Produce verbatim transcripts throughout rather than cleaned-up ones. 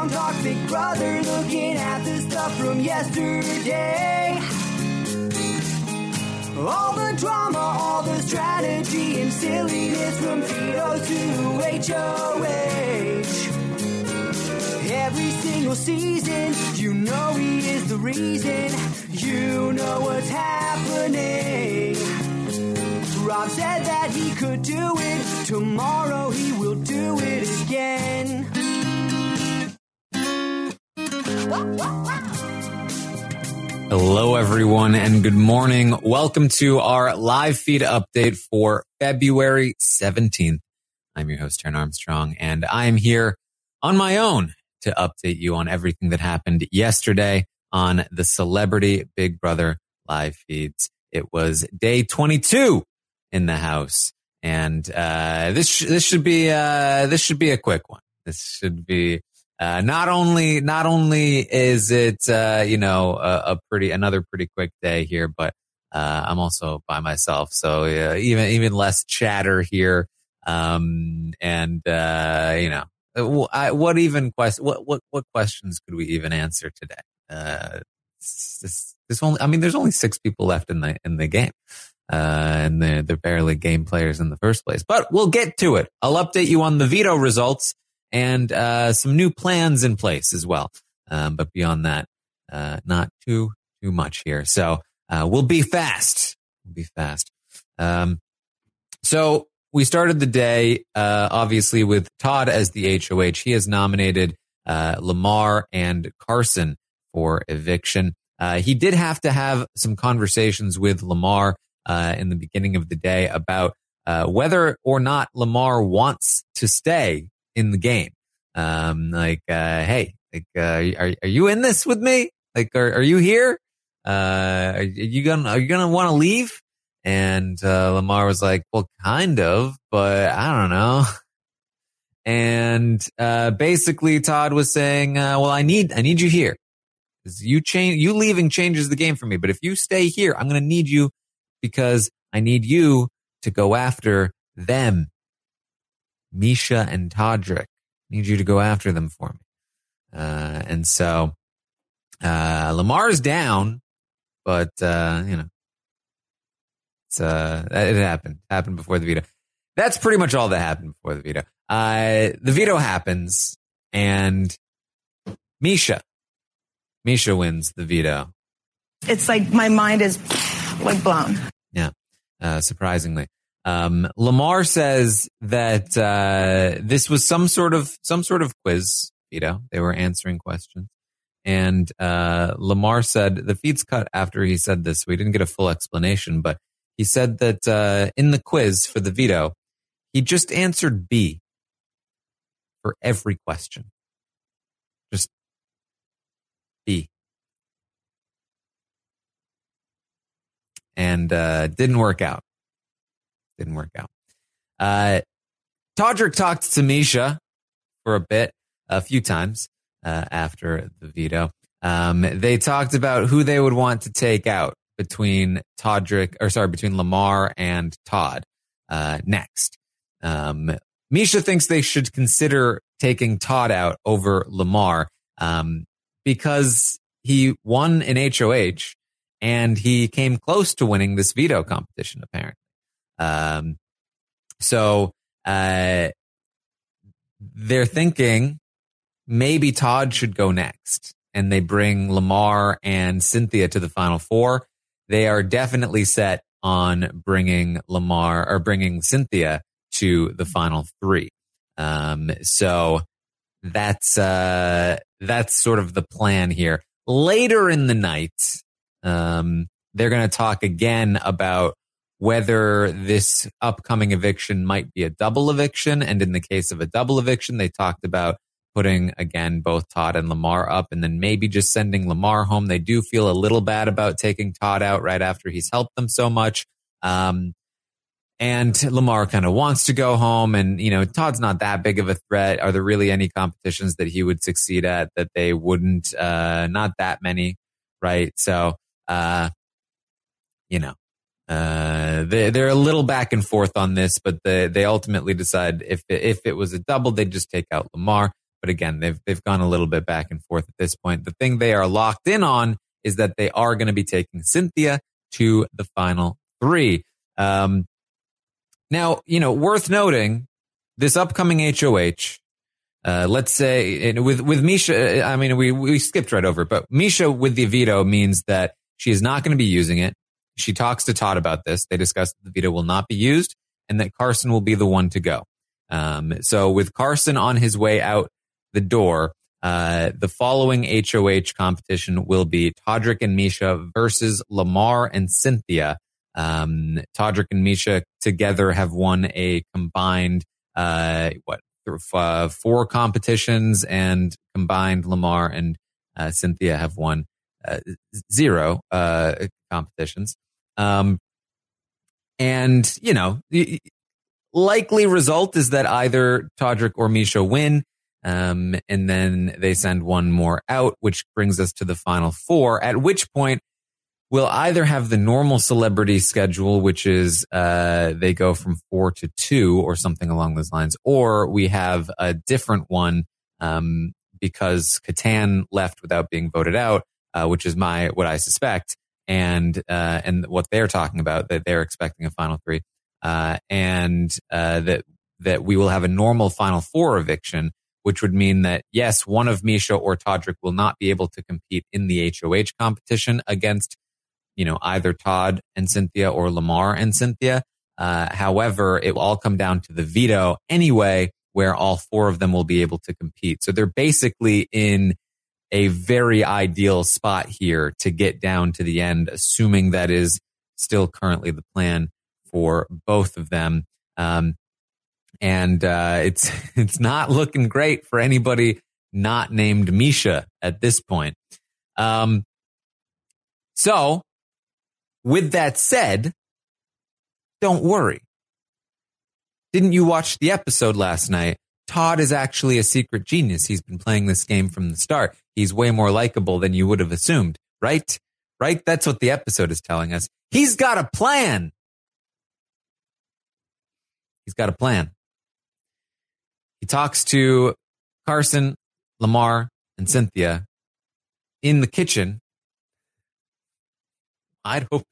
Armstrong talks Big Brother, looking at the stuff from yesterday. All the drama, all the strategy and silliness from Vito to H O H. Every single season, you know he is the reason. You know what's happening. Rob said that he could do it. Tomorrow he will do it again. Hello, everyone, and good morning. Welcome to our live feed update for February seventeenth. I'm your host, Aaron Armstrong, and I am here on my own to update you on everything that happened yesterday on the Celebrity Big Brother live feeds. It was day twenty-two in the house, and uh, this sh- this should be uh, this should be a quick one. This should be uh, not only not only is it uh, you know a, a pretty another pretty quick day here, but uh, I'm also by myself, so uh, even even less chatter here, um, and uh, you know I, what even quest what what what questions could we even answer today? Uh, this, this only I mean, there's only six people left in the in the game. Uh, and they're, they're barely game players in the first place. But we'll get to it. I'll update you on the veto results and uh, some new plans in place as well. Um, but beyond that, uh, not too, too much here. So uh, we'll be fast. We'll be fast. Um, so we started the day, uh, obviously, with Todd as the H O H. He has nominated uh, Lamar and Carson for eviction. Uh, he did have to have some conversations with Lamar Uh, in the beginning of the day about uh, whether or not Lamar wants to stay in the game. Um, like, uh, hey, like, uh, are are you in this with me? Like, are are you here? Uh, are you gonna are you gonna want to leave? And uh, Lamar was like, well, kind of, but I don't know. And uh, basically, Todd was saying, uh, well, I need I need you here. You change you leaving changes the game for me, but if you stay here, I'm gonna need you. Because I need you to go after them, Misha and Todrick. I need you to go after them for me. Uh, and so uh, Lamar's down, but, uh, you know, it's, uh, it happened. It happened before the veto. That's pretty much all that happened before the veto. Uh, the veto happens, and Misha. Misha wins the veto. It's like my mind is like blown. Yeah, uh, surprisingly. Um, Lamar says that uh, this was some sort of some sort of quiz, you know, they were answering questions. And uh, Lamar said, the feed's cut after he said this, we didn't get a full explanation, but he said that uh, in the quiz for the veto, he just answered B for every question. Just B. And uh, didn't work out. Didn't work out. Uh, Todrick talked to Misha for a bit, a few times uh, after the veto. Um, they talked about who they would want to take out between Todrick, or sorry, between Lamar and Todd uh, next. Um, Misha thinks they should consider taking Todd out over Lamar um, because he won an H O H. And he came close to winning this veto competition, apparently. Um, so uh, they're thinking maybe Todd should go next. And they bring Lamar and Cynthia to the final four. They are definitely set on bringing Lamar or bringing Cynthia to the final three. Um, so that's uh, that's sort of the plan here. Later in the night, Um, they're going to talk again about whether this upcoming eviction might be a double eviction. And in the case of a double eviction, they talked about putting, again, both Todd and Lamar up and then maybe just sending Lamar home. They do feel a little bad about taking Todd out right after he's helped them so much. Um, and Lamar kind of wants to go home. And, you know, Todd's not that big of a threat. Are there really any competitions that he would succeed at that they wouldn't? Uh, not that many, right? So, Uh, you know, uh, they, they're a little back and forth on this, but the, they ultimately decide if, if it was a double, they'd just take out Lamar. But again, they've they've gone a little bit back and forth at this point. The thing they are locked in on is that they are going to be taking Cynthia to the final three. Um, now, you know, worth noting, this upcoming H O H, uh, let's say and with, with Misha, I mean, we, we skipped right over it, but Misha with the veto means that she is not going to be using it. She talks to Todd about this. They discuss that the veto will not be used and that Carson will be the one to go. Um, so with Carson on his way out the door, uh, the following H O H competition will be Todrick and Misha versus Lamar and Cynthia. Um, Todrick and Misha together have won a combined, uh, what, uh, four competitions, and combined Lamar and uh, Cynthia have won uh, zero uh, competitions. Um, and, you know, the likely result is that either Todrick or Misha win. Um, and then they send one more out, which brings us to the final four, at which point we'll either have the normal celebrity schedule, which is, uh, they go from four to two or something along those lines, or we have a different one, um, because Catan left without being voted out, uh, which is my, what I suspect. And, uh, and what they're talking about, that they're expecting a final three, uh, and, uh, that, that we will have a normal final four eviction, which would mean that, yes, one of Misha or Todrick will not be able to compete in the H O H competition against, you know, either Todd and Cynthia or Lamar and Cynthia. Uh, however, it will all come down to the veto anyway, where all four of them will be able to compete. So they're basically in a very ideal spot here to get down to the end, assuming that is still currently the plan for both of them. Um, And, uh, it's, it's not looking great for anybody not named Misha at this point. Um, so with that said, don't worry. Didn't you watch the episode last night? Todd is actually a secret genius. He's been playing this game from the start. He's way more likable than you would have assumed, right? Right? That's what the episode is telling us. He's got a plan. He's got a plan. He talks to Carson, Lamar, and Cynthia in the kitchen. I'd hope.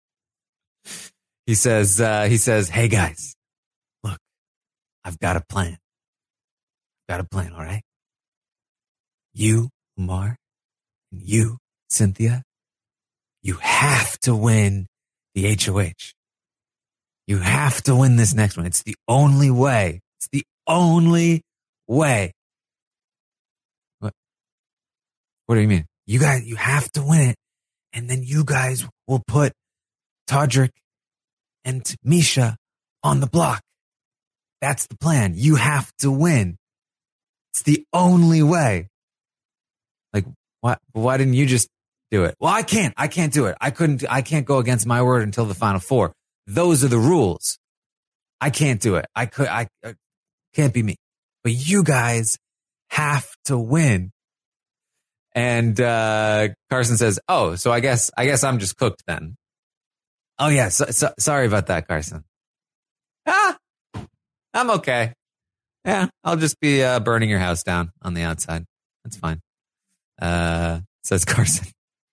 He says, uh, he says, hey guys, look, I've got a plan. Got a plan, all right? You, Lamar, and you, Cynthia, you have to win the H O H. You have to win this next one. It's the only way. It's the only way. What? What do you mean? You guys, you have to win it. And then you guys will put Todrick and Misha on the block. That's the plan. You have to win. It's the only way. Like, why, why didn't you just do it? Well, I can't. I can't do it. I couldn't, I can't go against my word until the final four. Those are the rules. I can't do it. I could, I, I can't be me. But you guys have to win. And, uh, Carson says, oh, so I guess, I guess I'm just cooked then. Oh yeah. So, so, sorry about that, Carson. Ah, I'm okay. Yeah. I'll just be, uh, burning your house down on the outside. That's fine. Uh, says Carson.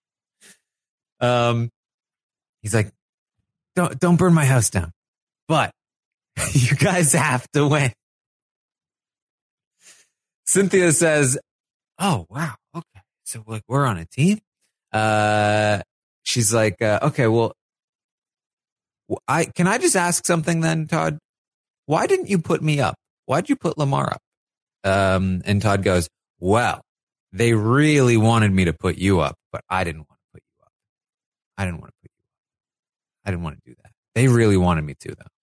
Um, he's like, don't, don't burn my house down, but you guys have to win. Cynthia says, oh, wow. Okay. So like we're on a team. Uh, she's like, uh, okay, well, I, can I just ask something then, Todd? Why didn't you put me up? Why'd you put Lamar up? Um, and Todd goes, well, they really wanted me to put you up, but I didn't want to put you up. I didn't want to put you up. I didn't want to do that. They really wanted me to, though.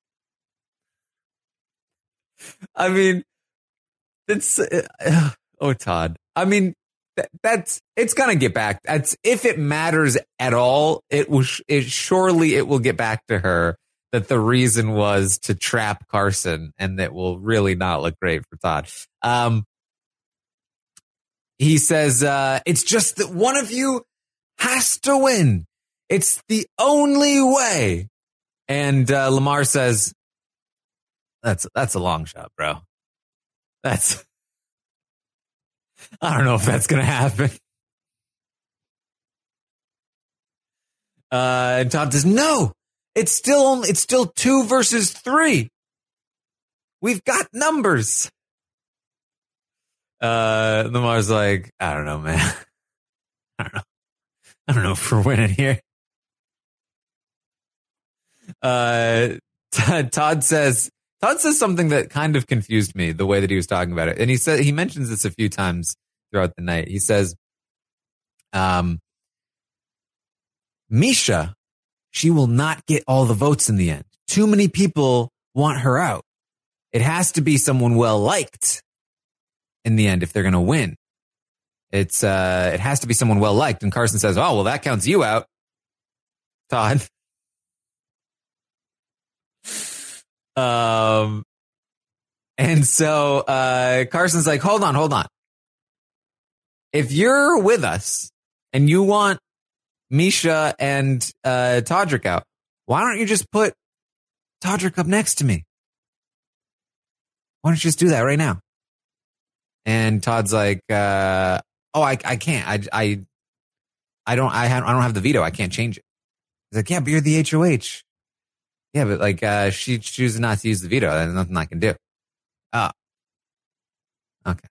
I mean, it's, uh, oh, Todd. I mean, that, that's, it's going to get back. That's, if it matters at all, it will, it surely it will get back to her that the reason was to trap Carson, and that will really not look great for Todd. Um, he says, uh, it's just that one of you has to win. It's the only way. And, uh, Lamar says, that's, that's a long shot, bro. That's, I don't know if that's going to happen. Uh, and Todd says, no, it's still only, it's still two versus three. We've got numbers. Uh, Lamar's like, I don't know, man. I don't know. I don't know if we're winning here. Uh, Todd says, Todd says something that kind of confused me, the way that he was talking about it. And he said, he mentions this a few times throughout the night. He says, um, Misha, she will not get all the votes in the end. Too many people want her out. It has to be someone well liked in the end if they're going to win. It's uh, it has to be someone well liked. And Carson says, "Oh, well, that counts you out, Todd." Um, and so uh, Carson's like, "Hold on, hold on. If you're with us and you want Misha and uh, Todrick out, why don't you just put Todrick up next to me? Why don't you just do that right now?" And Todd's like, uh, "Oh, I I can't. I I I don't I have I don't have the veto. I can't change it." He's like, "Yeah, but you're the H O H." Yeah, but like uh, she chooses not to use the veto. There's nothing I can do. Oh, okay.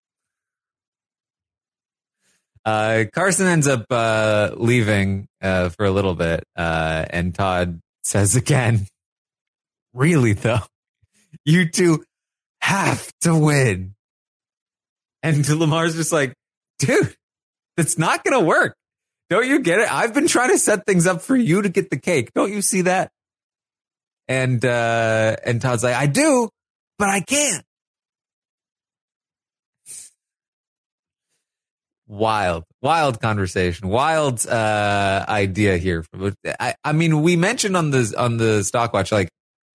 Uh, Carson ends up uh, leaving uh, for a little bit, uh, and Todd says again, "Really though, you two have to win." And Lamar's just like, "Dude, it's not going to work. Don't you get it? I've been trying to set things up for you to get the cake. Don't you see that?" And uh, and Todd's like, "I do, but I can't." Wild, wild conversation, wild uh, idea here. I, I mean, we mentioned on the on the Stock Watch, like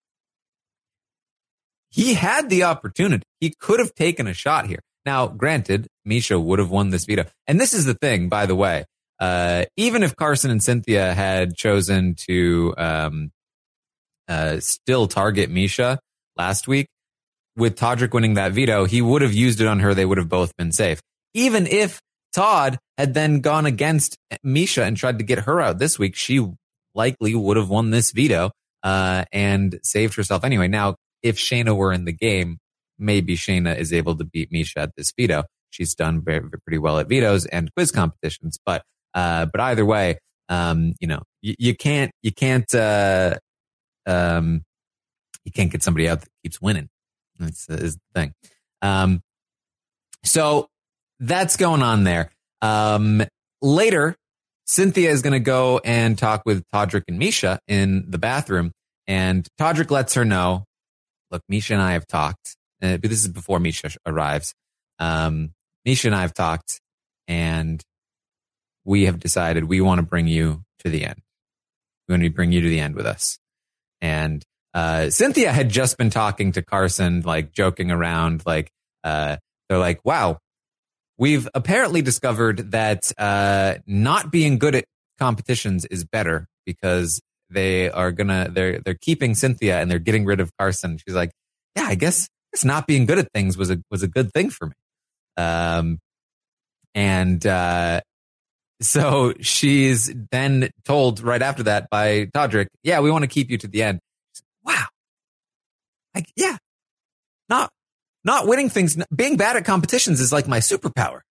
he had the opportunity. He could have taken a shot here. Now, granted, Misha would have won this veto. And this is the thing, by the way. Uh, even if Carson and Cynthia had chosen to um, uh, still target Misha last week, with Todrick winning that veto, he would have used it on her. They would have both been safe. Even if Todd had then gone against Misha and tried to get her out this week, she likely would have won this veto uh, and saved herself anyway. Now, if Shayna were in the game, maybe Shayna is able to beat Misha at this veto. She's done very, very, pretty well at vetoes and quiz competitions. But uh, but either way, um, you know, you, you can't you can't uh, um, you can't get somebody out that keeps winning. That's is the thing. Um, so. That's going on there. Um, later, Cynthia is going to go and talk with Todrick and Misha in the bathroom. And Todrick lets her know, look, Misha and I have talked. Uh, but this is before Misha arrives. Um, Misha and I have talked, and we have decided we want to bring you to the end. We want to bring you to the end with us. And uh, Cynthia had just been talking to Carson, like joking around, like uh, they're like, wow. We've apparently discovered that uh, not being good at competitions is better because they are gonna they're they're keeping Cynthia and they're getting rid of Carson. She's like, yeah, I guess, I guess not being good at things was a was a good thing for me. Um, and uh, so she's then told right after that by Todrick, yeah, we want to keep you to the end. Like, wow, like yeah, not. Not winning things, being bad at competitions is like my superpower.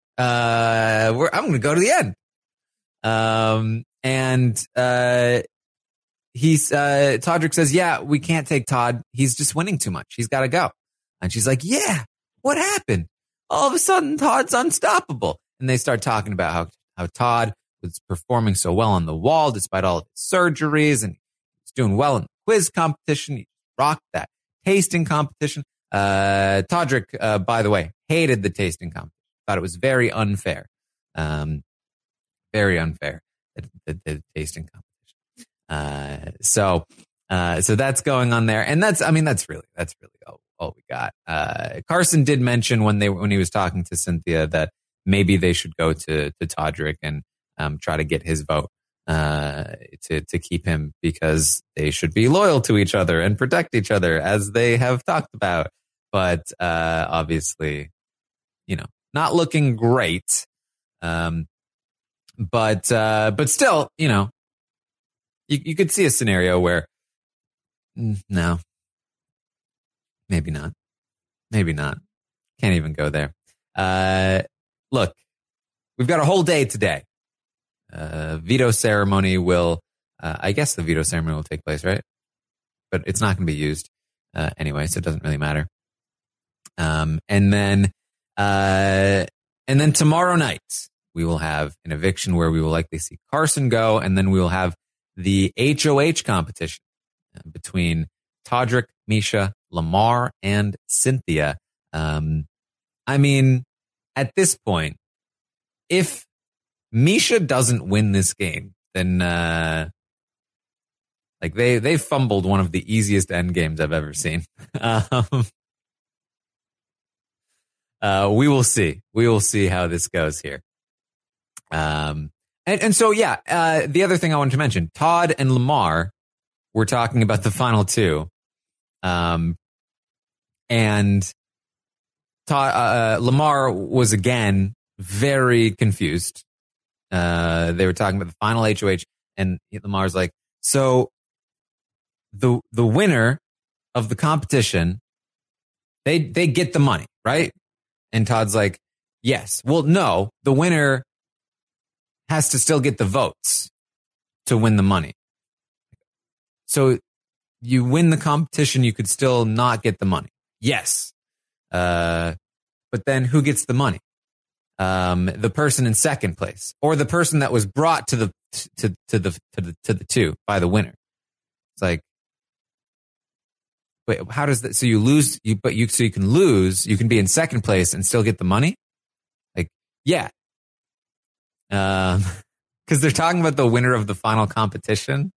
Uh, we're, I'm going to go to the end. Um, and, uh, he's, uh, Todrick says, yeah, we can't take Todd. He's just winning too much. He's got to go. And she's like, yeah, what happened? All of a sudden, Todd's unstoppable. And they start talking about how, how Todd was performing so well on the wall, despite all of his surgeries, and he's doing well in the quiz competition. He rocked that tasting competition. Uh, Todrick, uh, by the way, hated the tasting competition. Thought it was very unfair. Um, very unfair, the, the, the tasting competition. Uh, so, uh, so that's going on there. And that's, I mean, that's really, that's really all, all we got. Uh, Carson did mention when they, when he was talking to Cynthia that maybe they should go to, to Todrick and, um, try to get his vote, uh, to, to keep him, because they should be loyal to each other and protect each other as they have talked about. But, uh, obviously, you know, not looking great. Um, but, uh, but still, you know, you, you could see a scenario where, no, maybe not, maybe not. Can't even go there. Uh, look, we've got a whole day today. Uh, veto ceremony will, uh, I guess the veto ceremony will take place, right? But it's not going to be used, uh, anyway, so it doesn't really matter. Um, and then, uh, and then tomorrow night, we will have an eviction where we will likely see Carson go, and then we will have the H O H competition between Todrick, Misha, Lamar, and Cynthia. Um, I mean, at this point, if Misha doesn't win this game, then, uh, like they, they fumbled one of the easiest end games I've ever seen. um, uh, we will see. We will see how this goes here. Um, and, and so, yeah, uh, the other thing I wanted to mention, Todd and Lamar were talking about the final two. Um, and Todd, uh, Lamar was again very confused. Uh, they were talking about the final H O H, and Lamar's like, so the, the winner of the competition, they, they get the money, right? And Todd's like, yes. Well, no, the winner has to still get the votes to win the money. So you win the competition, you could still not get the money. Yes. Uh, but then who gets the money? Um, the person in second place, or the person that was brought to the, to, to the, to the, to the two by the winner. It's like, wait, how does that, so you lose, you, but you, so you can lose, you can be in second place and still get the money? Like, yeah. Um, cause they're talking about the winner of the final competition.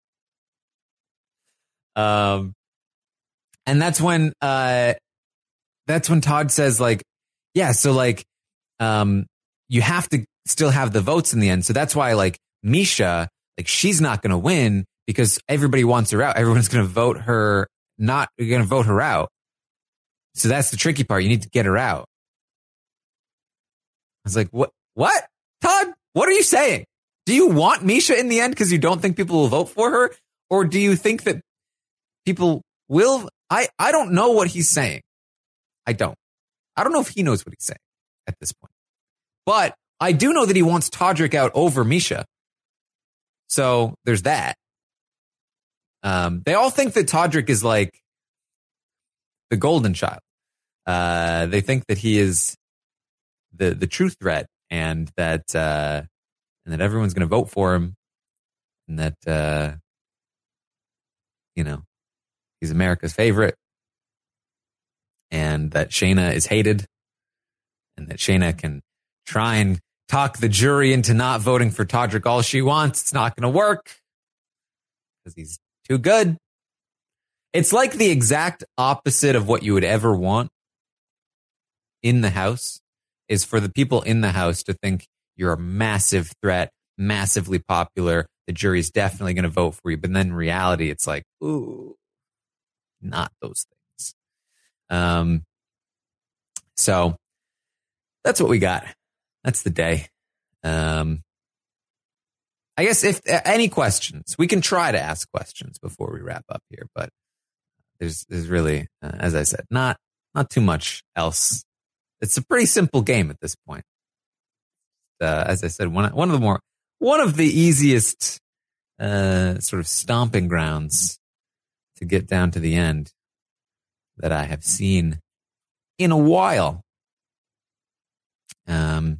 Um, and that's when, uh, that's when Todd says like, yeah, so like, um, you have to still have the votes in the end. So that's why like Misha, like she's not going to win because everybody wants her out. Everyone's going to vote her, not, you're going to vote her out. So that's the tricky part. You need to get her out. I was like, what, what? Todd, what are you saying? Do you want Misha in the end because you don't think people will vote for her? Or do you think that people will? I, I don't know what he's saying. I don't. I don't know if he knows what he's saying at this point. But I do know that he wants Todrick out over Misha. So there's that. Um, they all think that Todrick is like the golden child. Uh, they think that he is the, the true threat, and that, uh, and that everyone's going to vote for him, and that, uh, you know, he's America's favorite, and that Shayna is hated, and that Shayna can try and talk the jury into not voting for Todrick all she wants. It's not going to work because he's too good. It's like the exact opposite of what you would ever want in the house, is for the people in the house to think you're a massive threat, massively popular. The jury's definitely going to vote for you. But then in reality, it's like, ooh, not those things. Um, so that's what we got. That's the day. Um, I guess if uh, any questions, we can try to ask questions before we wrap up here, but there's, there's really, uh, as I said, not, not too much else. It's a pretty simple game at this point. Uh, as I said, one, one of the more, one of the easiest, uh, sort of stomping grounds to get down to the end that I have seen in a while. Um,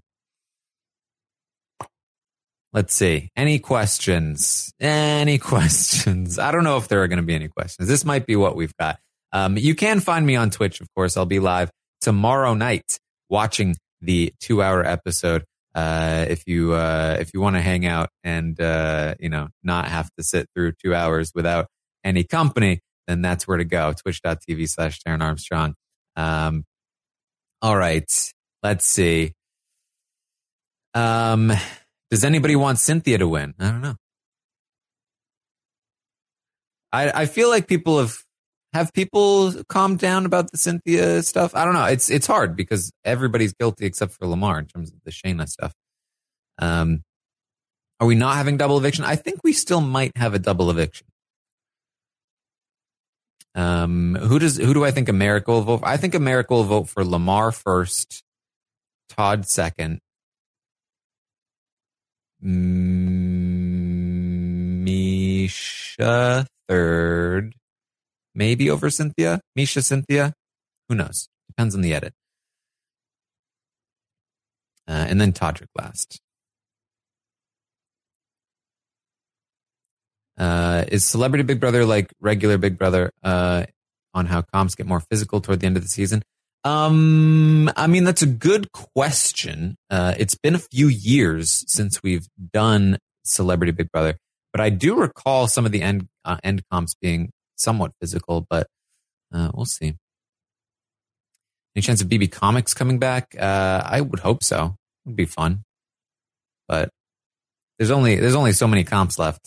let's see. Any questions? Any questions? I don't know if there are going to be any questions. This might be what we've got. Um, you can find me on Twitch, of course. I'll be live tomorrow night watching the two hour episode. Uh, if you, uh, if you want to hang out and, uh, you know, not have to sit through two hours without any company, then that's where to go. Twitch.tv slash Taran Armstrong. Um, all right. Let's see. Um, does anybody want Cynthia to win? I don't know. I, I feel like people have, Have people calmed down about the Cynthia stuff? I don't know. It's it's hard because everybody's guilty except for Lamar in terms of the Shayna stuff. Um, are we not having double eviction? I think we still might have a double eviction. Um, who does who do I think America will vote for? I think America will vote for Lamar first, Todd second, Misha third, maybe over Cynthia. Misha, Cynthia, who knows? Depends on the edit. Uh, and then Todrick last. Uh, is Celebrity Big Brother like regular Big Brother uh, on how comps get more physical toward the end of the season? Um, I mean, that's a good question. Uh, it's been a few years since we've done Celebrity Big Brother, but I do recall some of the end uh, end comps being somewhat physical, but uh, we'll see. Any chance of B B Comics coming back? Uh, I would hope so. It would be fun, but there's only there's only so many comps left.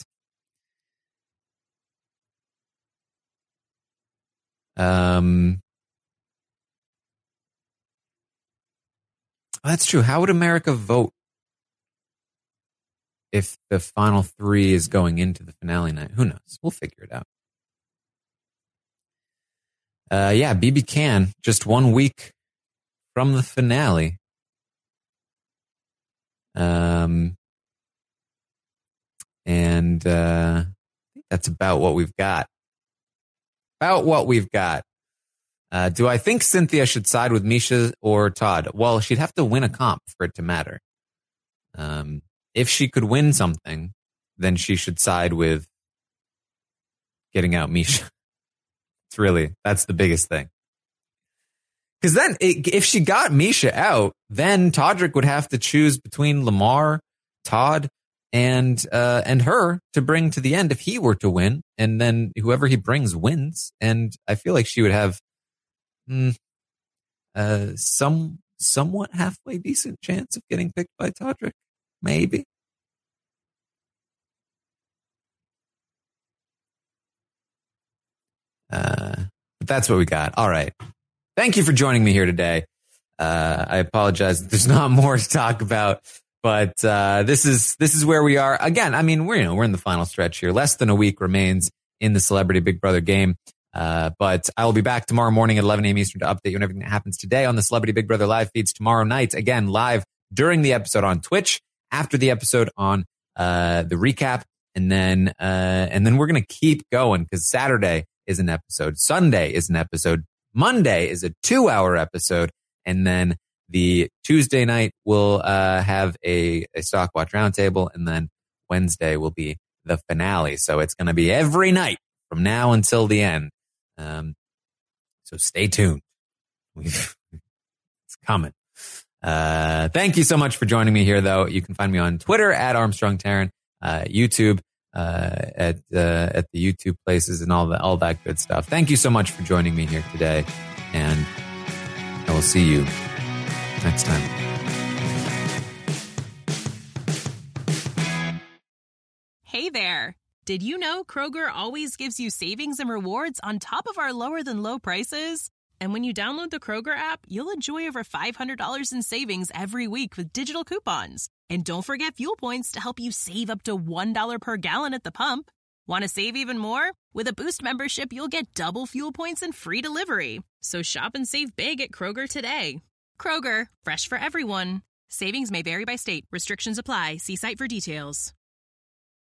Um, that's true. How would America vote if the final three is going into the finale night? Who knows? We'll figure it out. Uh, yeah, B B can just one week from the finale. Um, and uh, I think that's about what we've got. About what we've got. Uh, do I think Cynthia should side with Misha or Todd? Well, she'd have to win a comp for it to matter. Um, if she could win something, then she should side with getting out Misha. It's really, that's the biggest thing. Because then it, if she got Misha out, then Todrick would have to choose between Lamar, Todd, and uh, and her to bring to the end if he were to win. And then whoever he brings wins. And I feel like she would have mm, uh, some somewhat halfway decent chance of getting picked by Todrick. Maybe. Uh, but that's what we got. All right. Thank you for joining me here today. Uh, I apologize that there's not more to talk about, but uh, this is this is where we are. Again, I mean, we're you know we're in the final stretch here. Less than a week remains in the Celebrity Big Brother game. Uh, but I will be back tomorrow morning at eleven a.m. Eastern to update you on everything that happens today on the Celebrity Big Brother live feeds tomorrow night. Again, live during the episode on Twitch, after the episode on uh, the recap, and then uh, and then we're gonna keep going because Saturday is an episode, Sunday is an episode, Monday is a two-hour episode, and then the Tuesday night we'll uh, have a, a Stock Watch Roundtable, and then Wednesday will be the finale. So it's going to be every night from now until the end. Um, so stay tuned. We've, it's coming. Uh, thank you so much for joining me here, though. You can find me on Twitter at Armstrong Taran, uh, YouTube, uh, at, uh, at the YouTube places and all that, all that good stuff. Thank you so much for joining me here today. And I will see you next time. Hey there. Did you know Kroger always gives you savings and rewards on top of our lower than low prices? And when you download the Kroger app, you'll enjoy over five hundred dollars in savings every week with digital coupons. And don't forget fuel points to help you save up to one dollar per gallon at the pump. Want to save even more? With a Boost membership, you'll get double fuel points and free delivery. So shop and save big at Kroger today. Kroger, fresh for everyone. Savings may vary by state. Restrictions apply. See site for details.